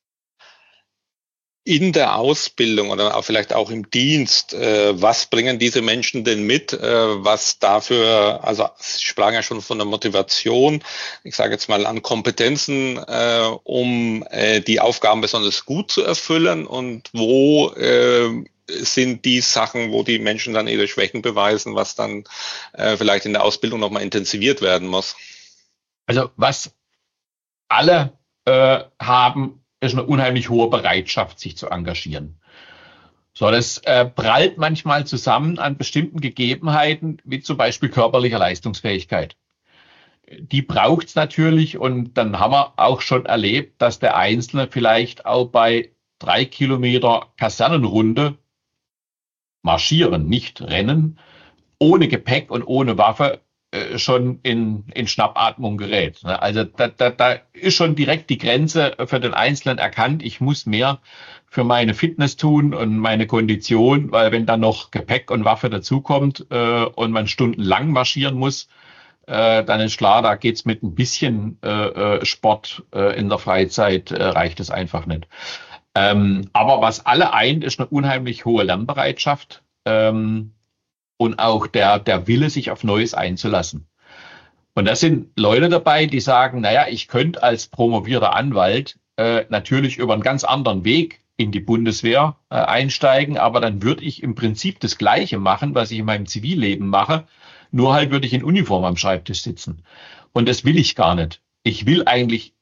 In der Ausbildung oder auch vielleicht auch im Dienst, äh, was bringen diese Menschen denn mit, äh, was dafür, also Sie sprachen ja schon von der Motivation, ich sage jetzt mal an Kompetenzen, äh, um äh, die Aufgaben besonders gut zu erfüllen, und wo äh, sind die Sachen, wo die Menschen dann ihre Schwächen beweisen, was dann äh, vielleicht in der Ausbildung nochmal intensiviert werden muss? Also was alle äh, haben, ist eine unheimlich hohe Bereitschaft, sich zu engagieren. So, das äh, prallt manchmal zusammen an bestimmten Gegebenheiten, wie zum Beispiel körperlicher Leistungsfähigkeit. Die braucht es natürlich, und dann haben wir auch schon erlebt, dass der Einzelne vielleicht auch bei drei Kilometer Kasernenrunde marschieren, nicht rennen, ohne Gepäck und ohne Waffe schon in, in Schnappatmung gerät. Also da, da, da ist schon direkt die Grenze für den Einzelnen erkannt. Ich muss mehr für meine Fitness tun und meine Kondition, weil wenn dann noch Gepäck und Waffe dazukommt äh, und man stundenlang marschieren muss, äh, dann ist klar, da geht's mit ein bisschen äh, Sport äh, in der Freizeit, äh, reicht es einfach nicht. Ähm, aber was alle eint, ist eine unheimlich hohe Lernbereitschaft. Ähm, Und auch der, der Wille, sich auf Neues einzulassen. Und da sind Leute dabei, die sagen, naja, ich könnte als promovierter Anwalt äh, natürlich über einen ganz anderen Weg in die Bundeswehr äh, einsteigen, aber dann würde ich im Prinzip das Gleiche machen, was ich in meinem Zivilleben mache, nur halt würde ich in Uniform am Schreibtisch sitzen. Und das will ich gar nicht. Ich will eigentlich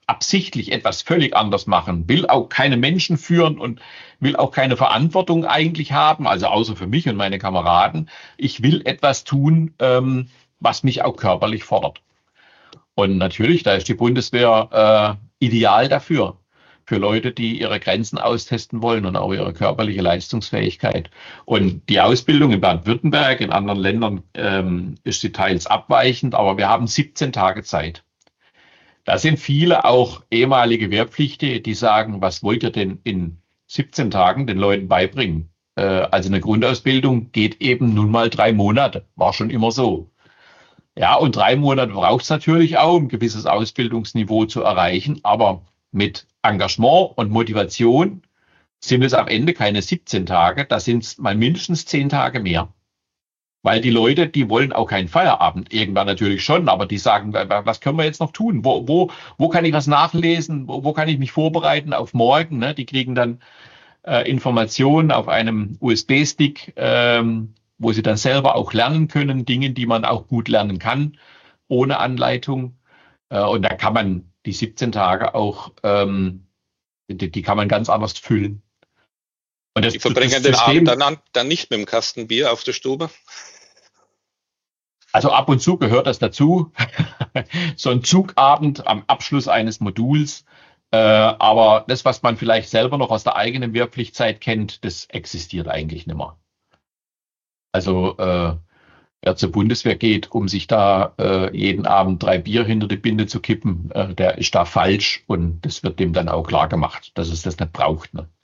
absichtlich etwas völlig anders machen, will auch keine Menschen führen und will auch keine Verantwortung eigentlich haben, also außer für mich und meine Kameraden. Ich will etwas tun, ähm, was mich auch körperlich fordert. Und natürlich, da ist die Bundeswehr äh, ideal dafür, für Leute, die ihre Grenzen austesten wollen und auch ihre körperliche Leistungsfähigkeit. Und die Ausbildung in Baden-Württemberg, in anderen Ländern ähm, ist sie teils abweichend, aber wir haben siebzehn Tage Zeit. Da sind viele auch ehemalige Wehrpflichtige, die sagen, was wollt ihr denn in siebzehn Tagen den Leuten beibringen? Äh, also eine Grundausbildung geht eben nun mal drei Monate, war schon immer so. Ja, und drei Monate braucht es natürlich auch, um ein gewisses Ausbildungsniveau zu erreichen, aber mit Engagement und Motivation sind es am Ende keine siebzehn Tage, da sind es mal mindestens zehn Tage mehr. Weil die Leute, die wollen auch keinen Feierabend. Irgendwann natürlich schon, aber die sagen, was können wir jetzt noch tun? Wo, wo, wo kann ich was nachlesen? Wo, wo kann ich mich vorbereiten auf morgen? Ne? Die kriegen dann äh, Informationen auf einem U S B-Stick, ähm, wo sie dann selber auch lernen können, Dinge, die man auch gut lernen kann, ohne Anleitung. Äh, und da kann man die siebzehn Tage auch, ähm, die, die kann man ganz anders füllen. Und das, die verbringen das den Abend dann, dann nicht mit dem Kasten Bier auf der Stube? Also ab und zu gehört das dazu. So ein Zugabend am Abschluss eines Moduls. Äh, aber das, was man vielleicht selber noch aus der eigenen Wehrpflichtzeit kennt, das existiert eigentlich nicht mehr. Also äh, wer zur Bundeswehr geht, um sich da äh, jeden Abend drei Bier hinter die Binde zu kippen, äh, der ist da falsch. Und das wird dem dann auch klar gemacht, dass es das nicht braucht. Ne?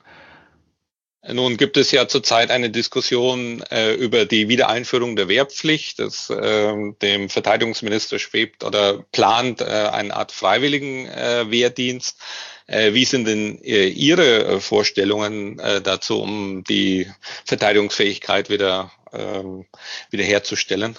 Nun gibt es ja zurzeit eine Diskussion äh, über die Wiedereinführung der Wehrpflicht, das äh, dem Verteidigungsminister schwebt oder plant äh, eine Art freiwilligen äh, Wehrdienst. Äh, wie sind denn äh, Ihre Vorstellungen äh, dazu, um die Verteidigungsfähigkeit wieder äh, wiederherzustellen?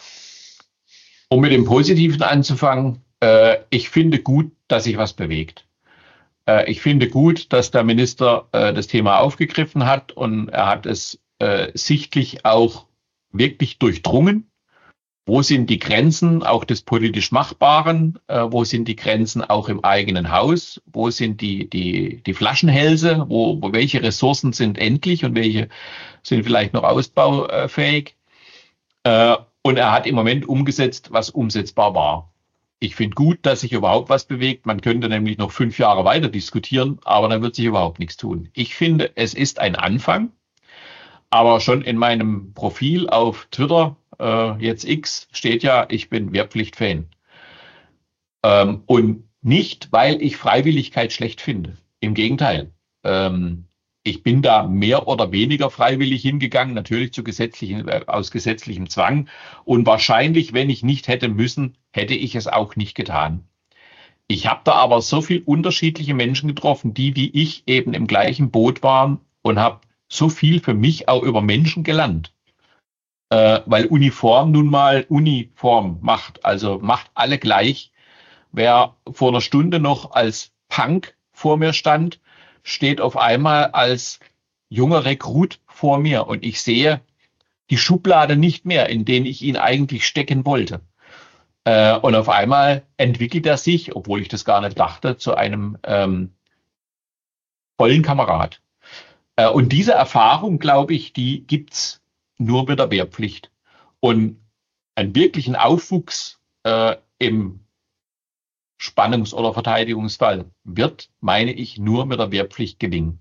Um mit dem Positiven anzufangen, äh, ich finde gut, dass sich was bewegt. Ich finde gut, dass der Minister äh, das Thema aufgegriffen hat und er hat es äh, sichtlich auch wirklich durchdrungen. Wo sind die Grenzen auch des politisch Machbaren? Äh, wo sind die Grenzen auch im eigenen Haus? Wo sind die, die, die Flaschenhälse? Wo, wo welche Ressourcen sind endlich und welche sind vielleicht noch ausbaufähig? Äh, und er hat im Moment umgesetzt, was umsetzbar war. Ich finde gut, dass sich überhaupt was bewegt. Man könnte nämlich noch fünf Jahre weiter diskutieren, aber dann wird sich überhaupt nichts tun. Ich finde, es ist ein Anfang, aber schon in meinem Profil auf Twitter, äh, jetzt X, steht ja, ich bin Wehrpflicht-Fan. Ähm, und nicht, weil ich Freiwilligkeit schlecht finde. Im Gegenteil. Ähm, ich bin da mehr oder weniger freiwillig hingegangen, natürlich zu gesetzlichen, äh, aus gesetzlichem Zwang. Und wahrscheinlich, wenn ich nicht hätte müssen, hätte ich es auch nicht getan. Ich habe da aber so viel unterschiedliche Menschen getroffen, die wie ich eben im gleichen Boot waren und habe so viel für mich auch über Menschen gelernt. Äh, weil Uniform nun mal Uniform macht, also macht alle gleich. Wer vor einer Stunde noch als Punk vor mir stand, steht auf einmal als junger Rekrut vor mir und ich sehe die Schublade nicht mehr, in denen ich ihn eigentlich stecken wollte. Äh, und auf einmal entwickelt er sich, obwohl ich das gar nicht dachte, zu einem ähm, vollen Kamerad. Äh, und diese Erfahrung, glaube ich, die gibt's nur mit der Wehrpflicht. Und einen wirklichen Aufwuchs äh, im Spannungs- oder Verteidigungsfall wird, meine ich, nur mit der Wehrpflicht gelingen.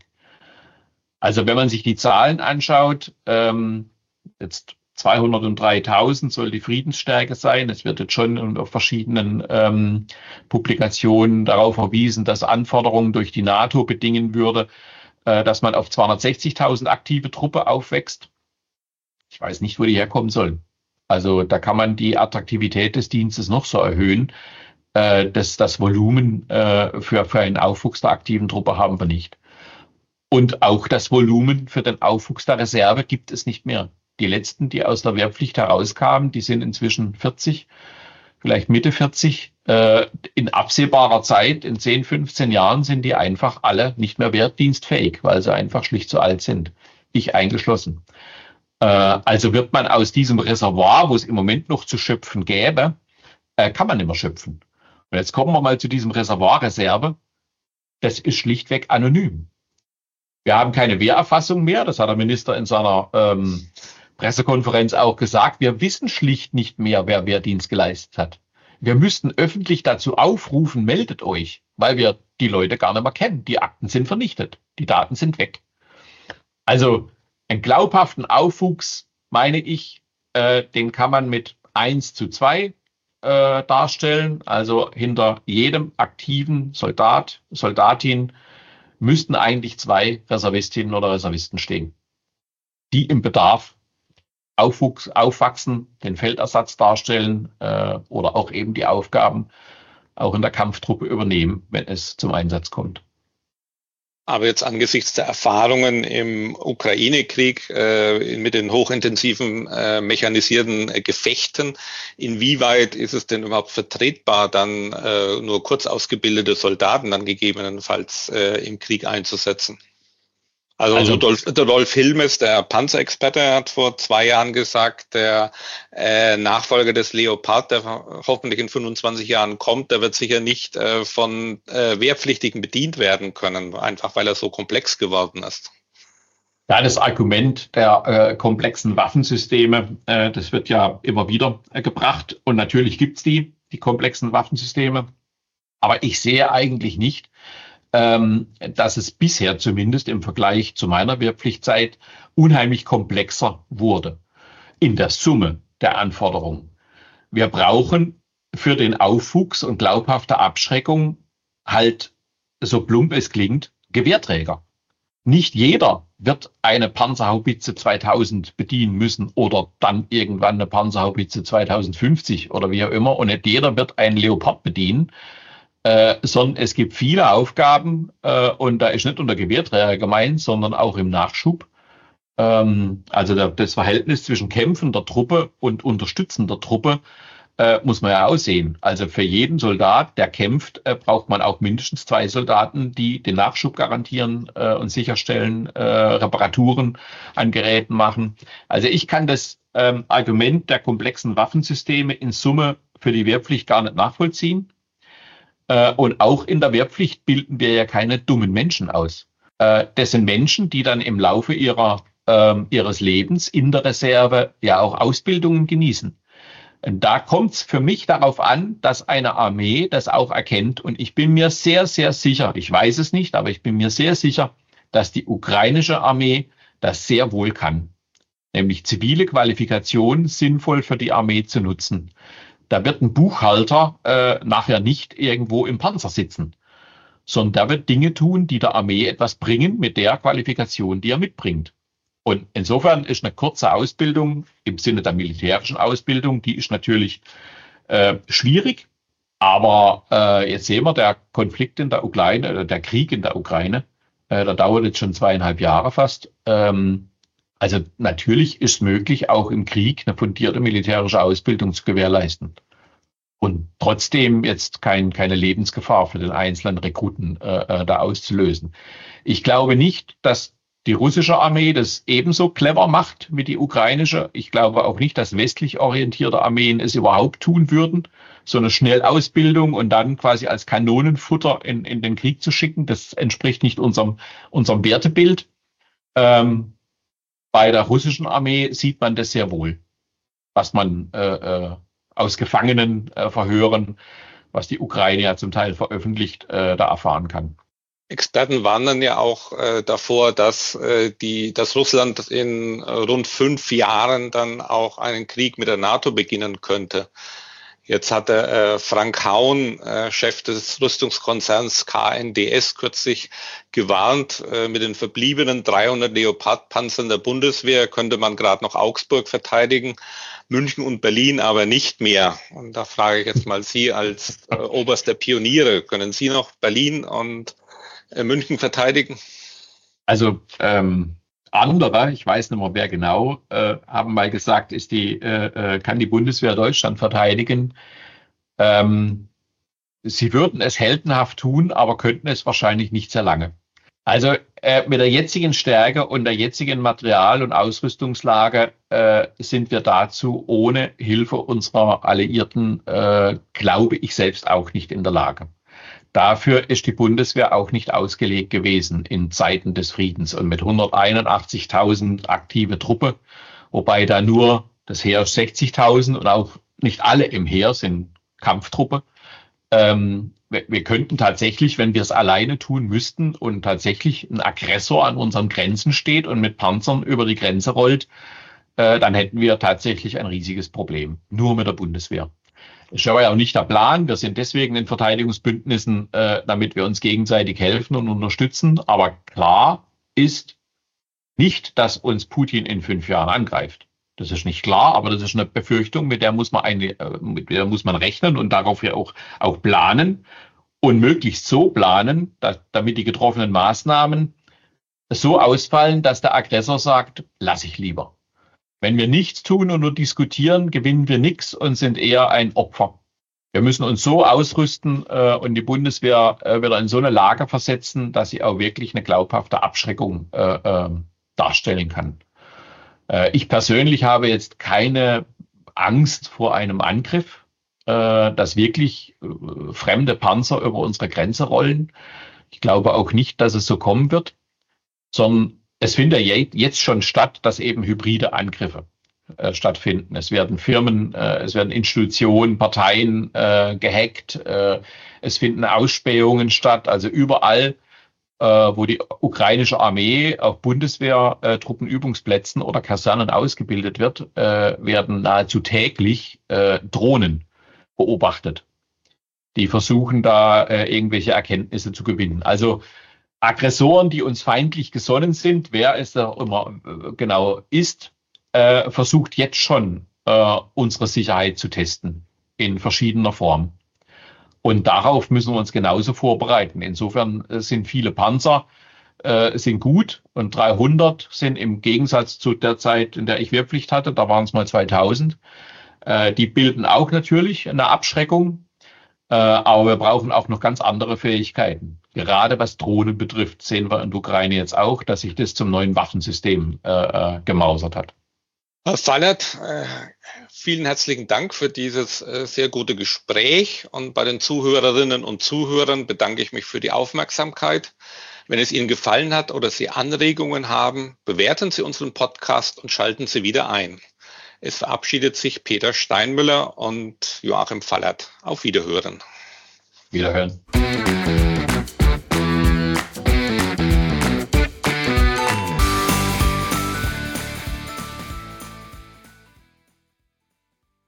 Also wenn man sich die Zahlen anschaut, ähm, jetzt zweihundertdreitausend soll die Friedensstärke sein. Es wird jetzt schon auf verschiedenen ähm, Publikationen darauf verwiesen, dass Anforderungen durch die NATO bedingen würde, äh, dass man auf zweihundertsechzigtausend aktive Truppe aufwächst. Ich weiß nicht, wo die herkommen sollen. Also da kann man die Attraktivität des Dienstes noch so erhöhen. Äh, das, das Volumen äh, für, für einen Aufwuchs der aktiven Truppe haben wir nicht. Und auch das Volumen für den Aufwuchs der Reserve gibt es nicht mehr. Die letzten, die aus der Wehrpflicht herauskamen, die sind inzwischen vierzig, vielleicht Mitte vierzig. Äh, in absehbarer Zeit, in zehn, fünfzehn Jahren, sind die einfach alle nicht mehr wehrdienstfähig, weil sie einfach schlicht zu alt sind. Ich eingeschlossen. Äh, also wird man aus diesem Reservoir, wo es im Moment noch zu schöpfen gäbe, äh, kann man nicht mehr schöpfen. Und jetzt kommen wir mal zu diesem Reservoir Reserve. das ist schlichtweg anonym. Wir haben keine Wehrerfassung mehr, das hat der Minister in seiner ähm, Pressekonferenz auch gesagt. Wir wissen schlicht nicht mehr, wer Wehrdienst geleistet hat. Wir müssten öffentlich dazu aufrufen, meldet euch, weil wir die Leute gar nicht mehr kennen. Die Akten sind vernichtet, die Daten sind weg. Also einen glaubhaften Aufwuchs, meine ich, äh, den kann man mit eins zu zwei äh, darstellen. Also hinter jedem aktiven Soldat, Soldatin müssten eigentlich zwei Reservistinnen oder Reservisten stehen, die im Bedarf Aufwuchs, aufwachsen, den Feldersatz darstellen äh, oder auch eben die Aufgaben auch in der Kampftruppe übernehmen, wenn es zum Einsatz kommt. Aber jetzt angesichts der Erfahrungen im Ukraine-Krieg äh, mit den hochintensiven äh, mechanisierten äh, Gefechten, inwieweit ist es denn überhaupt vertretbar, dann äh, nur kurz ausgebildete Soldaten dann gegebenenfalls äh, im Krieg einzusetzen? Also, also Rudolf, der Rolf Hilmes, der Panzerexperte, hat vor zwei Jahren gesagt, der äh, Nachfolger des Leopard, der hoffentlich in fünfundzwanzig Jahren kommt, der wird sicher nicht äh, von äh, Wehrpflichtigen bedient werden können, einfach weil er so komplex geworden ist. Ja, das Argument der äh, komplexen Waffensysteme, äh, das wird ja immer wieder äh, gebracht. Und natürlich gibt's die, die komplexen Waffensysteme. Aber ich sehe eigentlich nicht, Ähm, dass es bisher zumindest im Vergleich zu meiner Wehrpflichtzeit unheimlich komplexer wurde in der Summe der Anforderungen. Wir brauchen für den Aufwuchs und glaubhafte Abschreckung halt, so plump es klingt, Gewehrträger. Nicht jeder wird eine Panzerhaubitze zweitausend bedienen müssen oder dann irgendwann eine Panzerhaubitze zweitausendfünfzig oder wie auch immer, und nicht jeder wird einen Leopard bedienen. Äh, sondern es gibt viele Aufgaben äh, und da ist nicht nur der Gewehrträger gemeint, sondern auch im Nachschub. Ähm, also der, das Verhältnis zwischen kämpfender Truppe und unterstützender Truppe äh, muss man ja aussehen. Also für jeden Soldat, der kämpft, äh, braucht man auch mindestens zwei Soldaten, die den Nachschub garantieren äh, und sicherstellen, äh, Reparaturen an Geräten machen. Also ich kann das ähm, Argument der komplexen Waffensysteme in Summe für die Wehrpflicht gar nicht nachvollziehen. Und auch in der Wehrpflicht bilden wir ja keine dummen Menschen aus. Das sind Menschen, die dann im Laufe ihrer, äh, ihres Lebens in der Reserve ja auch Ausbildungen genießen. Und da kommt es für mich darauf an, dass eine Armee das auch erkennt. Und ich bin mir sehr, sehr sicher, ich weiß es nicht, aber ich bin mir sehr sicher, dass die ukrainische Armee das sehr wohl kann. Nämlich zivile Qualifikation sinnvoll für die Armee zu nutzen. Da wird ein Buchhalter äh, nachher nicht irgendwo im Panzer sitzen, sondern der wird Dinge tun, die der Armee etwas bringen mit der Qualifikation, die er mitbringt. Und insofern ist eine kurze Ausbildung im Sinne der militärischen Ausbildung, die ist natürlich äh, schwierig. Aber äh, jetzt sehen wir, der Konflikt in der Ukraine, oder der Krieg in der Ukraine, äh, der dauert jetzt schon zweieinhalb Jahre fast. Ähm, Also natürlich ist möglich, auch im Krieg eine fundierte militärische Ausbildung zu gewährleisten und trotzdem jetzt kein, keine Lebensgefahr für den einzelnen Rekruten äh, da auszulösen. Ich glaube nicht, dass die russische Armee das ebenso clever macht wie die ukrainische. Ich glaube auch nicht, dass westlich orientierte Armeen es überhaupt tun würden, so eine Schnellausbildung und dann quasi als Kanonenfutter in, in den Krieg zu schicken. Das entspricht nicht unserem, unserem Wertebild. Ähm, Bei der russischen Armee sieht man das sehr wohl, was man äh, äh, aus Gefangenenverhören, äh, was die Ukraine ja zum Teil veröffentlicht, äh, da erfahren kann. Experten warnen ja auch äh, davor, dass, äh, die, dass Russland in äh, rund fünf Jahren dann auch einen Krieg mit der NATO beginnen könnte. Jetzt hat der äh, Frank Haun, äh, Chef des Rüstungskonzerns K N D S, kürzlich gewarnt, äh, mit den verbliebenen dreihundert Leopard-Panzern der Bundeswehr könnte man gerade noch Augsburg verteidigen, München und Berlin aber nicht mehr. Und da frage ich jetzt mal Sie als äh, oberster Pioniere, können Sie noch Berlin und äh, München verteidigen? Also ähm andere, ich weiß nicht mehr wer genau, äh, haben mal gesagt, ist die, äh, kann die Bundeswehr Deutschland verteidigen. Ähm, sie würden es heldenhaft tun, aber könnten es wahrscheinlich nicht sehr lange. Also äh, mit der jetzigen Stärke und der jetzigen Material- und Ausrüstungslage äh, sind wir dazu ohne Hilfe unserer Alliierten, äh, glaube ich selbst auch nicht in der Lage. dafür ist die Bundeswehr auch nicht ausgelegt gewesen in Zeiten des Friedens. Und mit hunderteinundachtzigtausend aktive Truppe, wobei da nur das Heer sechzigtausend und auch nicht alle im Heer sind Kampftruppe. Ähm, wir, wir könnten tatsächlich, wenn wir es alleine tun müssten und tatsächlich ein Aggressor an unseren Grenzen steht und mit Panzern über die Grenze rollt, äh, dann hätten wir tatsächlich ein riesiges Problem. Nur mit der Bundeswehr. Das ist aber ja auch nicht der Plan. Wir sind deswegen in Verteidigungsbündnissen, äh, damit wir uns gegenseitig helfen und unterstützen. Aber klar ist nicht, dass uns Putin in fünf Jahren angreift. Das ist nicht klar, aber das ist eine Befürchtung, mit der muss man eine, mit der muss man rechnen und darauf ja auch, auch planen und möglichst so planen, dass, damit die getroffenen Maßnahmen so ausfallen, dass der Aggressor sagt, lass ich lieber. Wenn wir nichts tun und nur diskutieren, gewinnen wir nichts und sind eher ein Opfer. Wir müssen uns so ausrüsten äh, und die Bundeswehr äh, wieder in so eine Lage versetzen, dass sie auch wirklich eine glaubhafte Abschreckung äh, äh, darstellen kann. Ich persönlich habe jetzt keine Angst vor einem Angriff, dass wirklich fremde Panzer über unsere Grenze rollen. Ich glaube auch nicht, dass es so kommen wird, sondern es findet jetzt schon statt, dass eben hybride Angriffe stattfinden. Es werden Firmen, es werden Institutionen, Parteien gehackt, es finden Ausspähungen statt, also überall, wo die ukrainische Armee auf Bundeswehr-Truppenübungsplätzen oder Kasernen ausgebildet wird, äh, werden nahezu täglich äh, Drohnen beobachtet, die versuchen, da äh, irgendwelche Erkenntnisse zu gewinnen. Also Aggressoren, die uns feindlich gesonnen sind, wer es da immer äh, genau ist, äh, versucht jetzt schon, äh, unsere Sicherheit zu testen in verschiedener Form. Und darauf müssen wir uns genauso vorbereiten. Insofern sind viele Panzer äh, sind gut und dreihundert sind im Gegensatz zu der Zeit, in der ich Wehrpflicht hatte, da waren es mal zweitausend. Äh, die bilden auch natürlich eine Abschreckung, äh, aber wir brauchen auch noch ganz andere Fähigkeiten. Gerade was Drohnen betrifft, sehen wir in der Ukraine jetzt auch, dass sich das zum neuen Waffensystem äh, äh, gemausert hat. Herr Fallert, äh, vielen herzlichen Dank für dieses äh, sehr gute Gespräch und bei den Zuhörerinnen und Zuhörern bedanke ich mich für die Aufmerksamkeit. Wenn es Ihnen gefallen hat oder Sie Anregungen haben, bewerten Sie unseren Podcast und schalten Sie wieder ein. Es verabschiedet sich Peter Steinmüller und Joachim Fallert. Auf Wiederhören. Wiederhören.